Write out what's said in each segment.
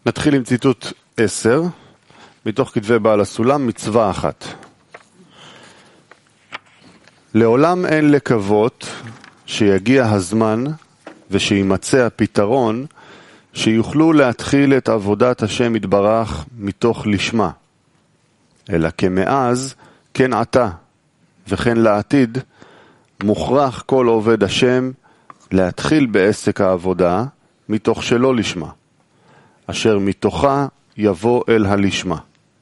נתחיל עם ציטוט 10, מתוך כתבי בעל הסולם, מצווה אחת. לעולם אין לקוות שיגיע הזמן ושימצא הפתרון שיוכלו להתחיל את עבודת השם יתברך מתוך לשמה, אלא כמאז כן עתה וכן לעתיד מוכרח כל עובד השם להתחיל בעסק העבודה מתוך שלא לשמה, אשר מתוכה יבוא אל הלשמה.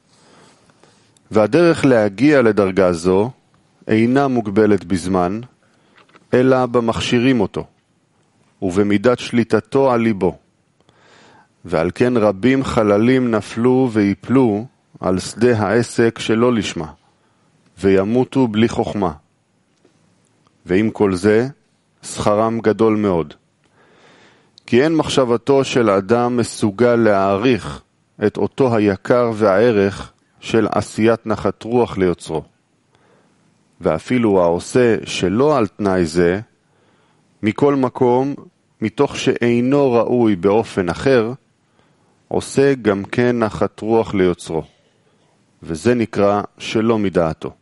והדרך להגיע לדרגה זו אינה מוגבלת בזמן, אלא במכשירים אותו, ובמידת שליטתו על ליבו. ועל כן רבים חללים נפלו ויפלו על שדה העסק שלא לשמה, וימותו בלי חוכמה. ועם כל זה, שכרם גדול מאוד. כי אין מחשבתו של אדם מסוגל להעריך את אותו היקר והערך של עשיית נחת רוח ליוצרו. ואפילו העושה שלא על תנאי זה, מכל מקום, מתוך שאינו ראוי באופן אחר, עושה גם כן נחת רוח ליוצרו. וזה נקרא שלא מדעתו.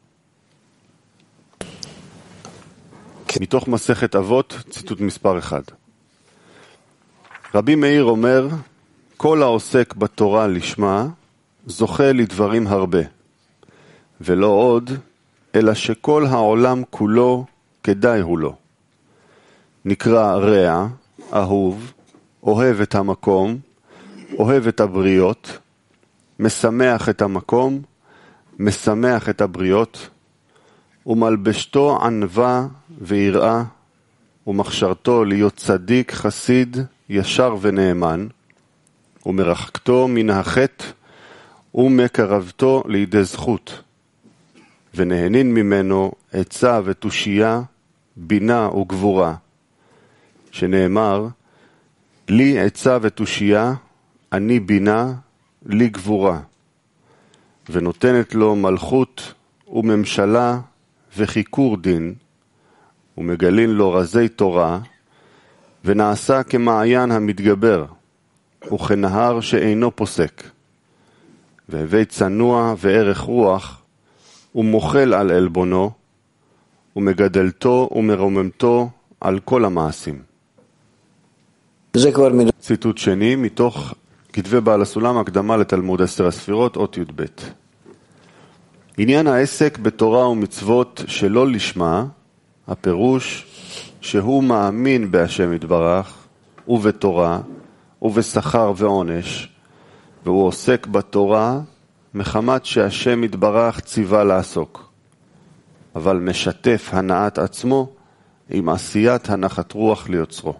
מתוך מסכת אבות, ציטוט מספר 1. רבי מאיר אומר, כל העוסק בתורה לשמה, זוכה לדברים הרבה. ולא עוד, אלא שכל העולם כולו כדאי הוא לו. נקרא רע, אהוב, אוהב את המקום, אוהב את הבריות, משמח את המקום, משמח את הבריות, ומלבשתו ענווה ויראה, ומכשרתו להיות צדיק, חסיד, ישר ונאמן, ומרחקתו מן החטא, ומקרבתו לידי זכות. ונהנין ממנו עצה ותושייה, בינה וגבורה. שנאמר, לי עצה ותושייה, אני בינה, לי גבורה. ונותנת לו מלכות וממשלה וחיקור דין, ומגלין לו רזי תורה, ונעשה כמעיין המתגבר, וכנהר שאינו פוסק. והווי צנוע וערך רוח, ומוחל על אלבונו, ומגדלתו ומרוממתו על כל המעשים. ציטוט שני, מתוך כתבי בעל הסולם, הקדמה לתלמוד 10 הספירות, אות י"ב. עניין העסק בתורה ומצוות שלא לשמה, הפירוש שהוא מאמין בהשם יתברך, ובתורה, ובשכר ועונש, והוא עוסק בתורה מחמת שהשם יתברך ציווה לעסוק, אבל משתף הנעת עצמו עם עשיית הנחת רוח ליוצרו.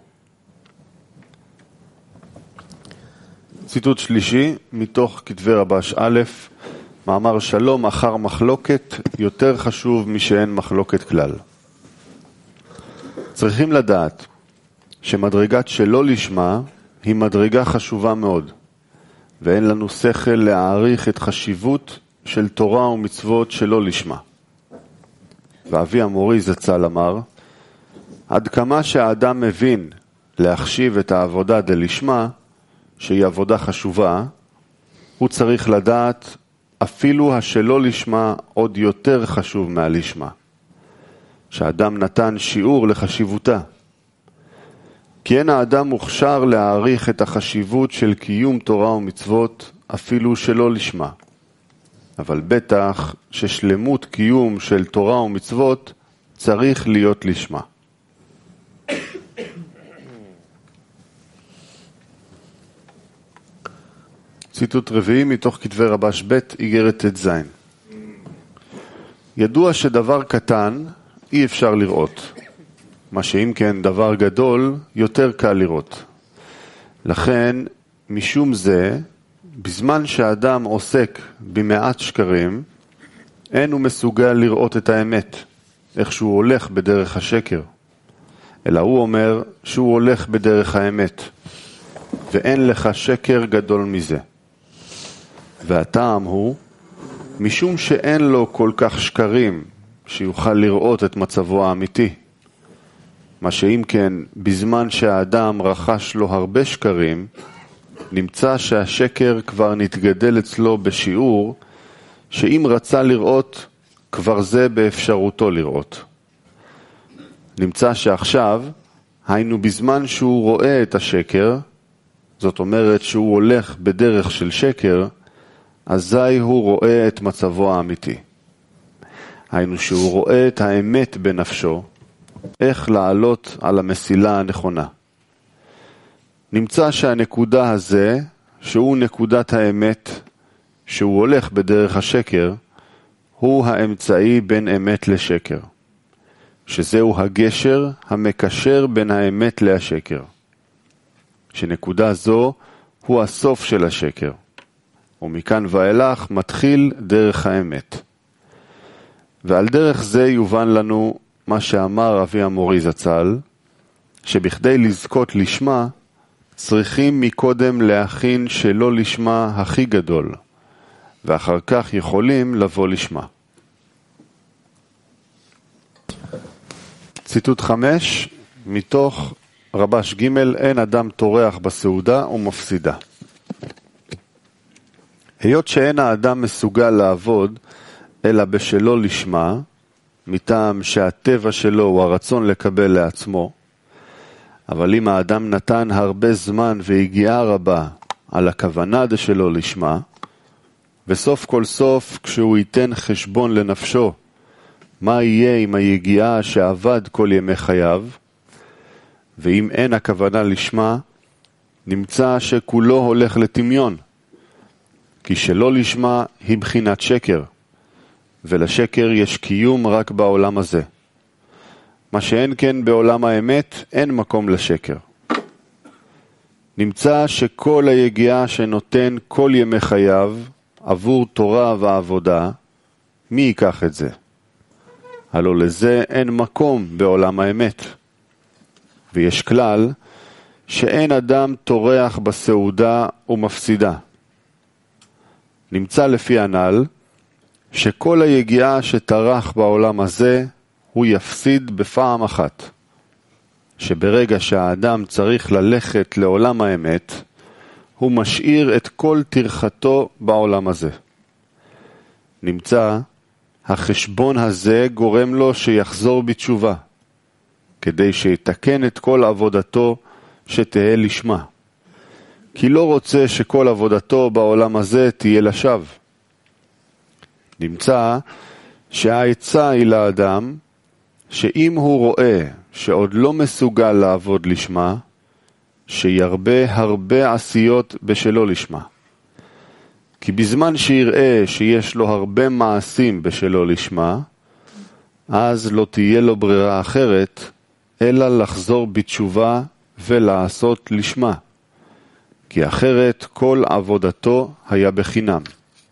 ציטוט שלישי, מתוך כתבי רבש א', מאמר שלום אחר מחלוקת יותר חשוב משאין מחלוקת כלל. צריכים לדעת שמדרגת שלא לשמה היא מדרגה חשובה מאוד, ואין לנו שכל להעריך את חשיבות של תורה ומצוות שלא לשמה. ואבי המורי זצ"ל אמר, עד כמה שהאדם מבין להחשיב את העבודה דלשמה, שהיא עבודה חשובה, הוא צריך לדעת אפילו השלא לשמה עוד יותר חשוב מהלשמה, שהאדם נתן שיעור לחשיבותה. כי אין האדם מוכשר להעריך את החשיבות של קיום תורה ומצוות אפילו שלא לשמה. אבל בטח ששלמות קיום של תורה ומצוות צריך להיות לשמה. ציטוט רביעי מתוך כתבי רבש ב' איגרת ט"ז. ידוע שדבר קטן אי אפשר לראות, מה שאם כן דבר גדול יותר קל לראות. לכן משום זה, בזמן שהאדם עוסק במעט שקרים, אין הוא מסוגל לראות את האמת, איך שהוא הולך בדרך השקר. אלא הוא אומר שהוא הולך בדרך האמת, ואין לך שקר גדול מזה. והטעם הוא, משום שאין לו כל כך שקרים שיוכל לראות את מצבו האמיתי. מה שאם כן, בזמן שהאדם רכש לו הרבה שקרים, נמצא שהשקר כבר נתגדל אצלו בשיעור, שאם רצה לראות, כבר זה באפשרותו לראות. נמצא שעכשיו, היינו בזמן שהוא רואה את השקר, זאת אומרת שהוא הולך בדרך של שקר, אזי הוא רואה את מצבו האמיתי. היינו שהוא רואה את האמת בנפשו, איך לעלות על המסילה הנכונה. נמצא שהנקודה הזה, שהוא נקודת האמת, שהוא הולך בדרך השקר, הוא האמצעי בין אמת לשקר, שזהו הגשר המקשר בין האמת להשקר. שנקודה זו הוא הסוף של השקר, ומכאן ואילך מתחיל דרך האמת. ועל דרך זה יובן לנו מה שאמר אבי המורי זצ"ל, שבכדי לזכות לשמה, צריכים מקודם להכין שלא לשמה הכי גדול, ואחר כך יכולים לבוא לשמה. ציטוט 5, מתוך רבש ג' אין אדם טורח בסעודה ומפסידה. היות שאין האדם מסוגל לעבוד, אלא בשלו לשמה, מטעם שהטבע שלו הוא הרצון לקבל לעצמו, אבל אם האדם נתן הרבה זמן והגיעה רבה על הכוונה דשלו לשמה, וסוף כל סוף כשהוא ייתן חשבון לנפשו, מה יהיה עם היגיעה שעבד כל ימי חייו, ואם אין הכוונה לשמה, נמצא שכולו הולך לטמיון, כי שלא לשמה היא בחינת שקר, ולשקר יש קיום רק בעולם הזה. מה שאין כן בעולם האמת, אין מקום לשקר. נמצא שכל היגיעה שנותן כל ימי חייו עבור תורה ועבודה, מי ייקח את זה? הלא לזה אין מקום בעולם האמת. ויש כלל שאין אדם טורח בסעודה ומפסידה. נמצא לפי הנ"ל שכל היגיעה שטרח בעולם הזה הוא יפסיד בפעם אחת. שברגע שהאדם צריך ללכת לעולם האמת, הוא משאיר את כל טרחתו בעולם הזה. נמצא, החשבון הזה גורם לו שיחזור בתשובה, כדי שיתקן את כל עבודתו שתהיה לשמה. כי לא רוצה שכל עבודתו בעולם הזה תהיה לשווא. נמצא שהעצה היא לאדם, שאם הוא רואה שעוד לא מסוגל לעבוד לשמה, שירבה הרבה עשיות בשלו לשמה. כי בזמן שיראה שיש לו הרבה מעשים בשלו לשמה, אז לא תהיה לו ברירה אחרת, אלא לחזור בתשובה ולעשות לשמה. כי אחרת כל עבודתו היה בחינם.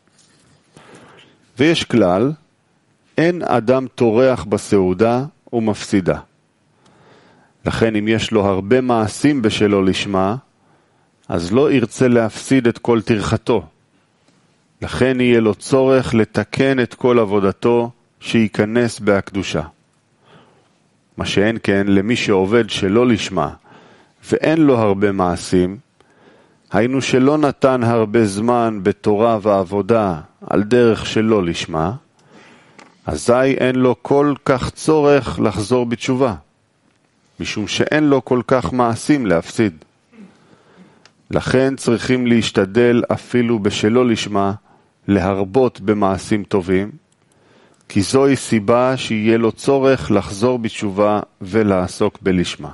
ויש כלל, אין אדם טורח בסעודה ומפסידה. לכן אם יש לו הרבה מעשים בשלו לשמה, אז לא ירצה להפסיד את כל טרחתו. לכן יהיה לו צורך לתקן את כל עבודתו שייכנס בהקדושה. מה שאין כן למי שעובד שלא לשמה ואין לו הרבה מעשים, היינו שלא נתן הרבה זמן בתורה ועבודה על דרך שלא לשמה, אזי אין לו כל כך צורך לחזור בתשובה, משום שאין לו כל כך מעשים להפסיד. לכן צריכים להשתדל אפילו בשלא לשמה להרבות במעשים טובים, כי זוהי סיבה שיהיה לו צורך לחזור בתשובה ולעסוק בלשמה.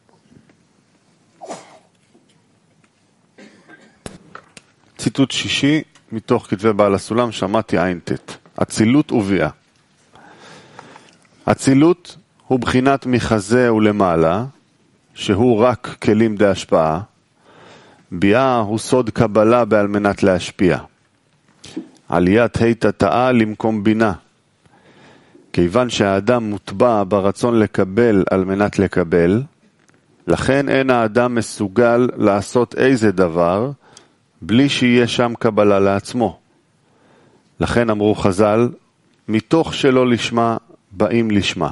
ציטוט שישי מתוך כתבי בעל הסולם, שמעתי עין תת. אצילות וביאה. אצילות הוא בחינת מחזה ולמעלה, שהוא רק כלים די השפעה. ביאה הוא סוד קבלה בעל מנת להשפיע. עליית התתאה למקום בינה. כיוון שהאדם מוטבע ברצון לקבל על מנת לקבל, לכן אין האדם מסוגל לעשות איזה דבר, בלי שיהיה שם קבלה לעצמו. לכן אמרו חז"ל, מתוך שלא לשמה באים לשמה.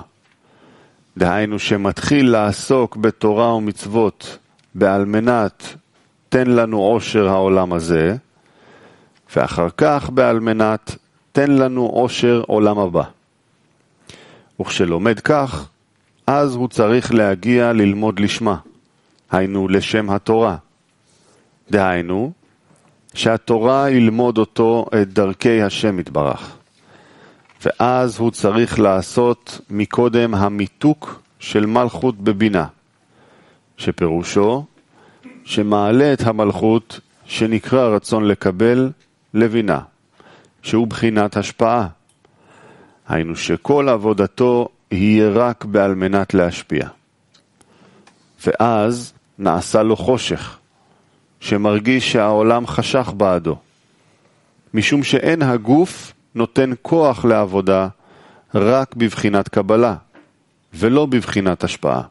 דהיינו שמתחיל לעסוק בתורה ומצוות בעל מנת תן לנו עושר העולם הזה, ואחר כך בעל מנת תן לנו עושר עולם הבא. וכשלומד כך, אז הוא צריך להגיע ללמוד לשמה, היינו לשם התורה. דהיינו, שהתורה ילמוד אותו את דרכי השם יתברך. ואז הוא צריך לעשות מקודם המיתוק של מלכות בבינה, שפירושו שמעלה את המלכות שנקרא רצון לקבל לבינה, שהוא בחינת השפעה. היינו שכל עבודתו יהיה רק בעל מנת להשפיע. ואז נעשה לו חושך, שמרגיש שהעולם חשך בעדו, משום שאין הגוף נותן כוח לעבודה רק בבחינת קבלה, ולא בבחינת השפעה.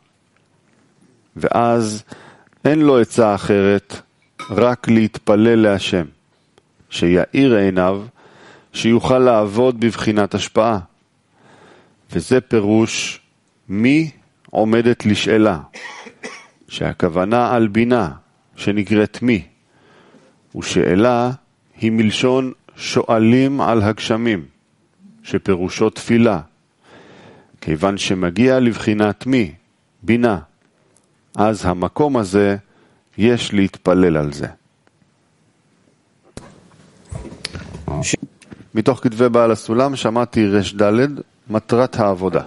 ואז אין לו עצה אחרת, רק להתפלל להשם, שיאיר עיניו, שיוכל לעבוד בבחינת השפעה. וזה פירוש מי עומדת לשאלה, שהכוונה על בינה, שנקראת מי, ושאלה היא מלשון שואלים על הגשמים, שפירושו תפילה, כיוון שמגיע לבחינת מי, בינה, אז המקום הזה יש להתפלל על זה. מתוך כתבי בעל הסולם שמעתי רש ד' מטרת העבודה.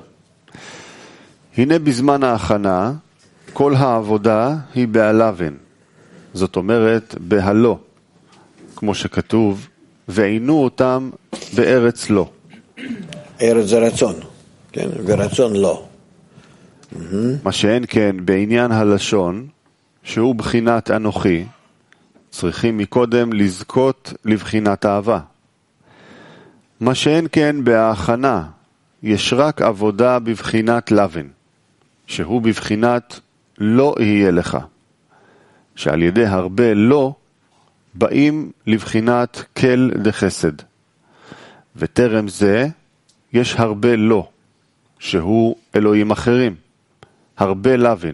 הנה בזמן ההכנה, כל העבודה היא בהלבן, זאת אומרת בהלא, כמו שכתוב, ועינו אותם בארץ לא. ארץ זה רצון, כן? ורצון לא. מה שאין כן בעניין הלשון, שהוא בחינת אנוכי, צריכים מקודם לזכות לבחינת אהבה. מה שאין כן בהכנה, יש רק עבודה בבחינת לבן, שהוא בבחינת לא יהיה לך, שעל ידי הרבה לא, באים לבחינת כל דחסד. וטרם זה, יש הרבה לא, שהוא אלוהים אחרים, הרבה לבן.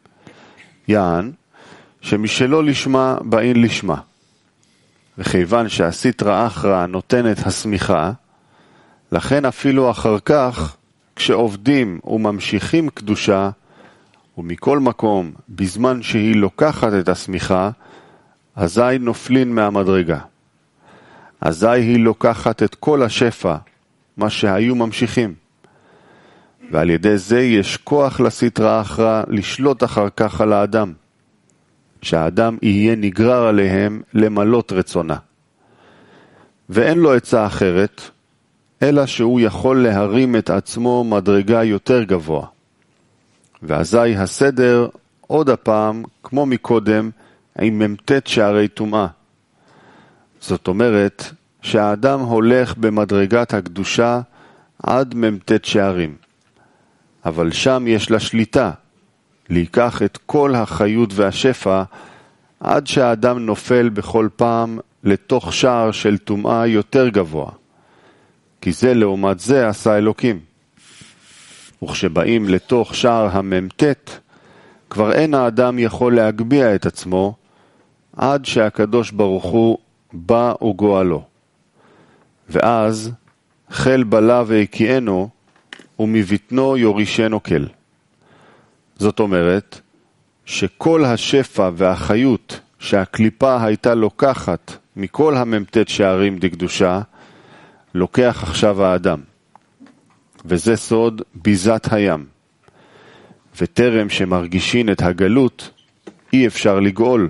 יען, שמשלא לשמה באים לשמה. וכיוון שהסטרא אחרא נותנת הסמיכה, לכן אפילו אחר כך, כשעובדים וממשיכים קדושה, ומכל מקום, בזמן שהיא לוקחת את הסמיכה, אזי נופלין מהמדרגה. אזי היא לוקחת את כל השפע, מה שהיו ממשיכים. ועל ידי זה יש כוח לסטרא אחרא לשלוט אחר כך על האדם, שהאדם יהיה נגרר עליהם למלות רצונה. ואין לו עצה אחרת, אלא שהוא יכול להרים את עצמו מדרגה יותר גבוה. ואזי הסדר עוד הפעם, כמו מקודם, עם ממתת שערי טומאה. זאת אומרת שהאדם הולך במדרגת הקדושה עד ממתת שערים. אבל שם יש לה שליטה, להיקח את כל החיות והשפע, עד שהאדם נופל בכל פעם לתוך שער של טומאה יותר גבוה. כי זה לעומת זה עשה אלוקים. וכשבאים לתוך שער הממתת, כבר אין האדם יכול להגביע את עצמו, עד שהקדוש ברוך הוא בא וגואלו. ואז חל בלה והקיענו, ומבטנו יורישנו כל. זאת אומרת, שכל השפע והחיות שהקליפה הייתה לוקחת מכל הממתת שערים דקדושה, לוקח עכשיו האדם. וזה סוד ביזת הים. וטרם שמרגישין את הגלות, אי אפשר לגאול.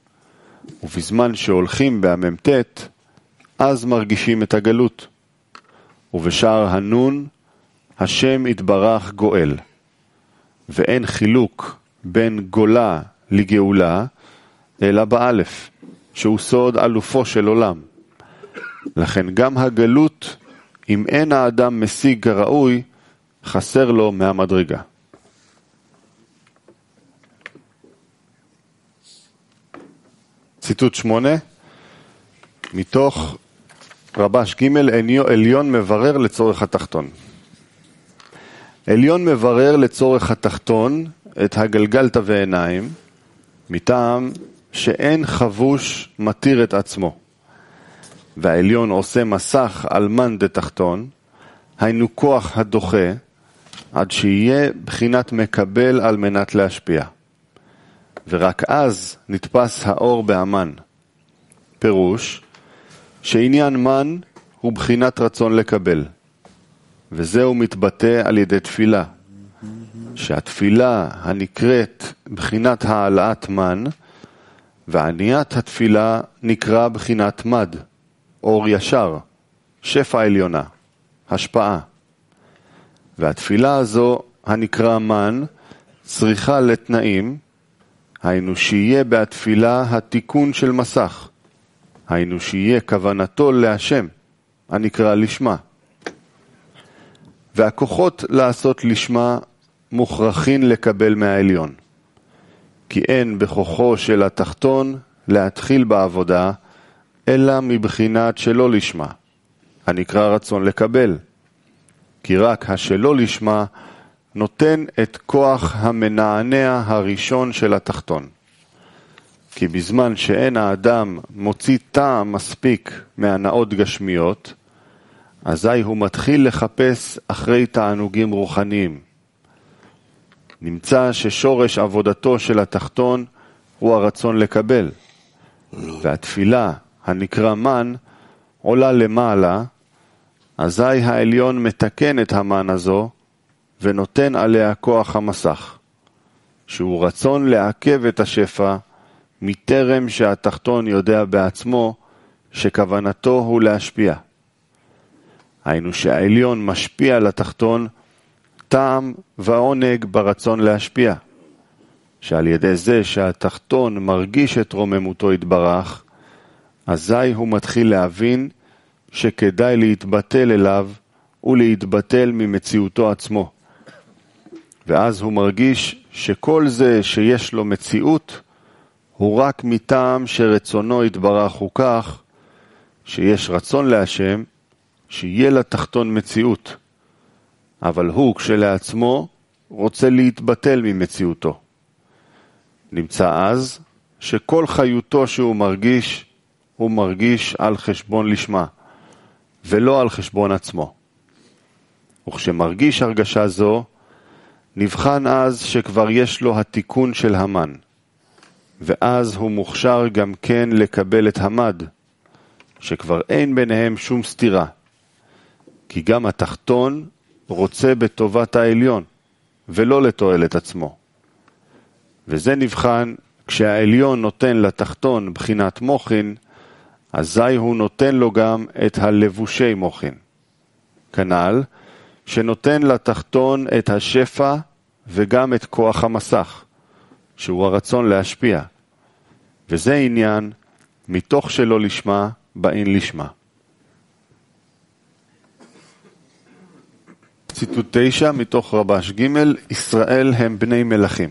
ובזמן שהולכים בהממתת, אז מרגישים את הגלות. ובשער הנון, השם יתברך גואל. ואין חילוק בין גולה לגאולה, אלא באלף, שהוא סוד אלופו של עולם. לכן גם הגלות, אם אין האדם משיג כראוי, חסר לו מהמדרגה. ציטוט 8, מתוך רבש ג' עליון מברר לצורך התחתון. עליון מברר לצורך התחתון את הגלגלת ועיניים, מטעם שאין חבוש מתיר את עצמו, והעליון עושה מסך על מן דתחתון, היינו כוח הדוחה, עד שיהיה בחינת מקבל על מנת להשפיע. ורק אז נתפס האור באמן. פירוש, שעניין מן הוא בחינת רצון לקבל, וזהו מתבטא על ידי תפילה. שהתפילה הנקראת בחינת העלאת מן, ועניית התפילה נקרא בחינת מד, אור ישר, שפע עליונה, השפעה. והתפילה הזו הנקרא מן צריכה לתנאים, היינו שיהיה בתפילה התיקון של מסך, היינו שיהיה כוונתו להשם, הנקרא לשמה. והכוחות לעשות לשמה מוכרחין לקבל מהעליון, כי אין בכוחו של התחתון להתחיל בעבודה, אלא מבחינת שלא לשמה, הנקרא רצון לקבל. כי רק השלא לשמה נותן את כוח המנענע הראשון של התחתון. כי בזמן שאין האדם מוציא טעם מספיק מהנאות גשמיות, אזי הוא מתחיל לחפש אחרי תענוגים רוחניים. נמצא ששורש עבודתו של התחתון הוא הרצון לקבל, והתפילה הנקרא מן עולה למעלה, אזי העליון מתקן את המן הזו ונותן עליה כוח המסך, שהוא רצון לעכב את השפע מטרם שהתחתון יודע בעצמו שכוונתו הוא להשפיע. היינו שהעליון משפיע לתחתון טעם ועונג ברצון להשפיע, שעל ידי זה שהתחתון מרגיש את רוממותו יתברך, אזי הוא מתחיל להבין שכדאי להתבטל אליו ולהתבטל ממציאותו עצמו. ואז הוא מרגיש שכל זה שיש לו מציאות הוא רק מטעם שרצונו יתברך הוא כך, שיש רצון להשם שיהיה לתחתון מציאות, אבל הוא כשלעצמו רוצה להתבטל ממציאותו. נמצא אז שכל חיותו שהוא מרגיש, הוא מרגיש על חשבון לשמה, ולא על חשבון עצמו. וכשמרגיש הרגשה זו, נבחן אז שכבר יש לו התיקון של המן, ואז הוא מוכשר גם כן לקבל את המד, שכבר אין ביניהם שום סתירה, כי גם התחתון רוצה בטובת העליון, ולא לתועלת עצמו. וזה נבחן כשהעליון נותן לתחתון בחינת מוחין, אזי הוא נותן לו גם את הלבושי מוחין. כנ"ל, שנותן לתחתון את השפע וגם את כוח המסך, שהוא הרצון להשפיע. וזה עניין, מתוך שלא לשמה, באין לשמה. ציטוט 9 מתוך רבש ג' ישראל הם בני מלכים.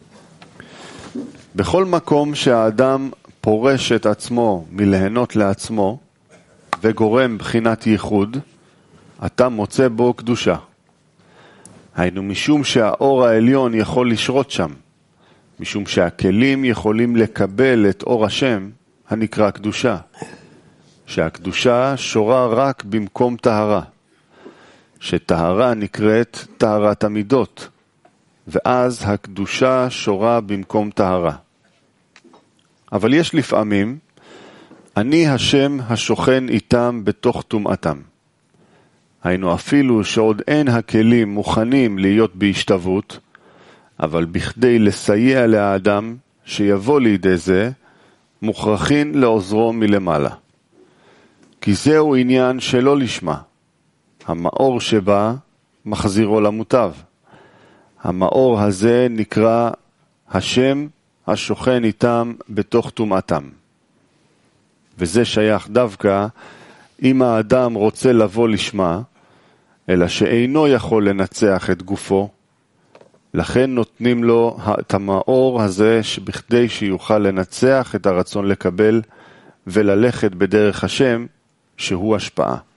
בכל מקום שהאדם פורש את עצמו מלהנות לעצמו וגורם בחינת ייחוד, אתה מוצא בו קדושה. היינו משום שהאור העליון יכול לשרות שם, משום שהכלים יכולים לקבל את אור השם הנקרא קדושה, שהקדושה שורה רק במקום טהרה, שטהרה נקראת טהרת המידות, ואז הקדושה שורה במקום טהרה. אבל יש לפעמים, אני השם השוכן איתם בתוך טומאתם. היינו אפילו שעוד אין הכלים מוכנים להיות בהשתוות, אבל בכדי לסייע לאדם שיבוא לידי זה, מוכרחין לעוזרו מלמעלה. כי זהו עניין שלא לשמה. המאור שבא מחזירו למוטב. המאור הזה נקרא השם השוכן איתם בתוך טומאתם. וזה שייך דווקא אם האדם רוצה לבוא לשמה, אלא שאינו יכול לנצח את גופו, לכן נותנים לו את המאור הזה בכדי שיוכל לנצח את הרצון לקבל וללכת בדרך השם שהוא השפעה.